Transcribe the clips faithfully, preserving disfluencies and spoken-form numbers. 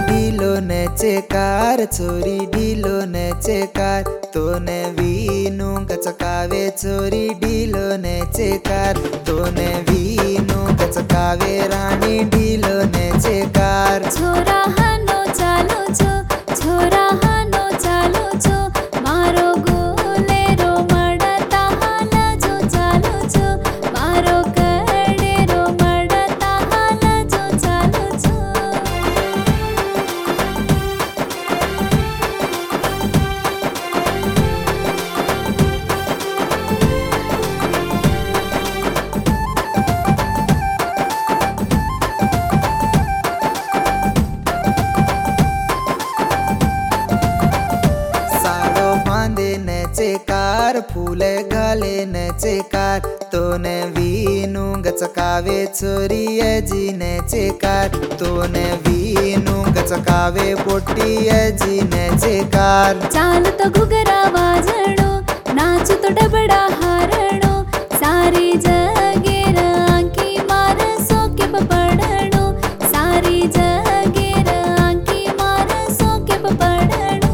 ढीलो नेचे car छोरी ढीलो नेचे कार तोने वीनू गचकावे छोरी ढीलो नेचे कार तोने वीनू गचकावे रानी ढीलो नेचे कार। छोरा हानो चालो छो छोरा हानो चालो छो मारो गोलेरो मडता हाला जो चालो छो मारो कडेरो मडता हाला जो चालो छो। कार फूले घाले नेचे कार तोने वीनू गचकावे छोरी जी नेचे कार तोने वीनू गचकावे पोटी जी नेचे कार। चाल तो घुगरा वाजणो नाचू तो डबडा हारणो सारी जगेर आंकी मार सोके पपडणो सारी जगेर आंकी मार सोके पपडणो।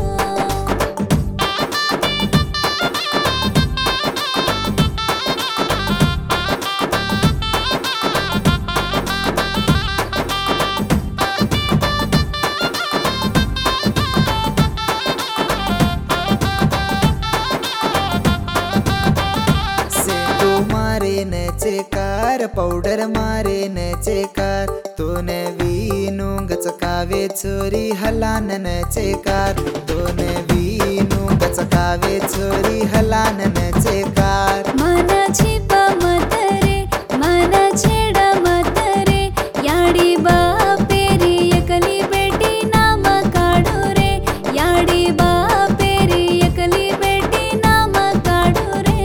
नेचे कार पाउडर मारे नेचे कार तोने वीनू गचकावे छोरी हलान नेचे कार तोने वीनू गचकावे छोरी हलान नेचे कार। मन छिप मत रे मन छेड मत रे याडी बापेरी एकली बेटी नाम काढो रे याडी बापेरी एकली बेटी नाम काढो रे।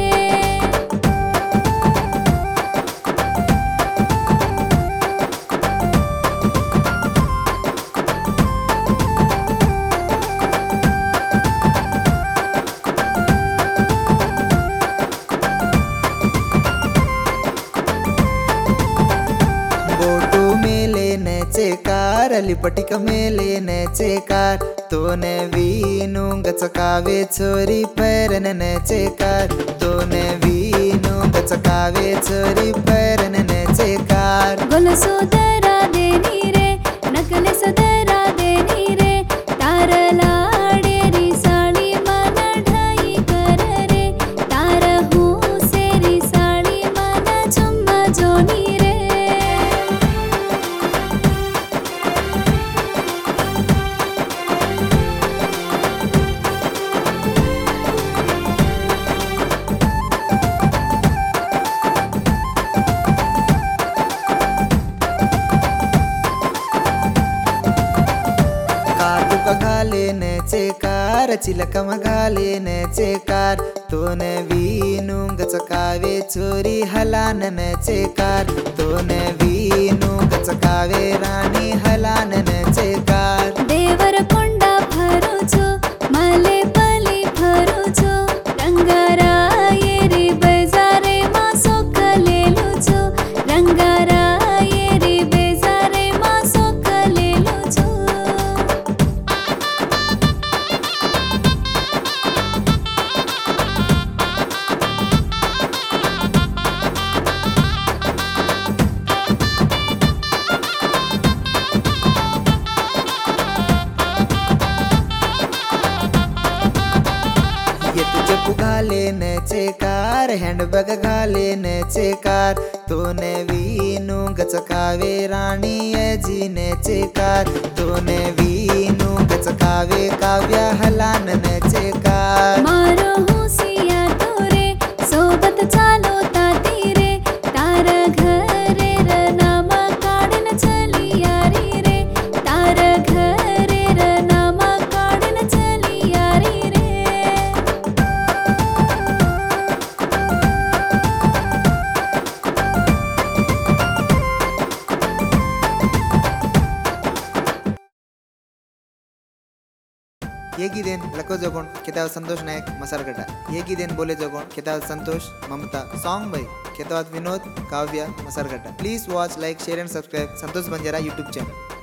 नेचे कार लिपटिक मेले नेचे कार तोने वीनू गचकावे छोरी पैरन नेचे कार तोने वीनू गचकावे छोरी पैरन नेचे कार। गोलसो दरा देनी रे नकले सदरा देनी रे तार लाडेरी साड़ी मन ढाई कर रे तार हूँ सेरी साड़ी मन चुम्मा जोनी रे। घाले नेचे कार चिलकम घाले नेचे कार तोने वीनू गचकावे छोरी हलान नेचे कार तोने वीनू गचकावे रानी हलान नेचे कार। देवर कोंडा भरो छो मले पली भरो छो रंगारा येरी बेजारे मा सोख लेलो छो रंगारा येरी बेजारे मा सोख लेलो छो। घाले नेचे कार हैंडबैग घाले नेचे कार तोने वीनू गचकावे रानी जी नेचे कार तोने वीनू गचकावे काव्या हलान नेचे कार। मारो हुसिया तोरे सोबत चालो ताती रे तार घरे र नाम काढन चली यारी रे तार घरे र नाम काढन चली यारी रे। ಹೇಗಿದೇನ್ ಲಕ್ಕೋ ಜಗೋಣ್ ಕೆತಾವ್ ಸಂತೋಷ್ ನಾಯಕ್ ಮಸಾರಗಡ್ಡ ಹೇಗಿದೇನ್ ಬೋಲೆ ಜಗೋಣ್ ಕೆತಾವ್ ಸಂತೋಷ್ ಮಮತಾ ಸಾಂಗ್ ಬೈ ಕೆತಾವ್ Vinod Kavya Masaragadda. Please watch like share and subscribe Santosh Banjara YouTube channel.